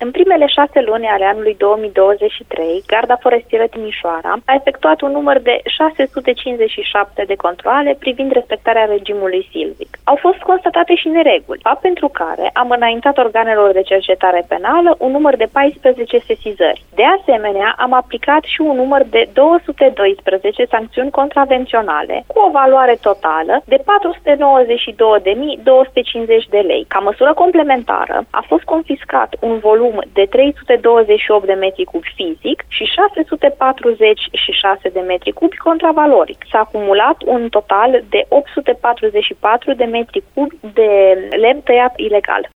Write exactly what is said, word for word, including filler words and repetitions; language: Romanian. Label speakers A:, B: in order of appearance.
A: În primele șase luni ale anului două mii douăzeci și trei, Garda Forestieră Timișoara a efectuat un număr de șase sute cincizeci și șapte de controale privind respectarea regimului silvic. Au fost constatate și nereguli, fapt pentru care am înaintat organelor de cercetare penală un număr de paisprezece sesizări. De asemenea, am aplicat și un număr de două sute doisprezece sancțiuni contravenționale cu o valoare totală de patru sute nouăzeci și două de mii două sute cincizeci de lei. Ca măsură complementară, a fost confiscat un volum de trei sute douăzeci și opt de metri cubi fizic și șase sute patruzeci și șase de metri cubi contravaloric. S-a acumulat un total de opt sute patruzeci și patru de metri cubi de lemn tăiat ilegal.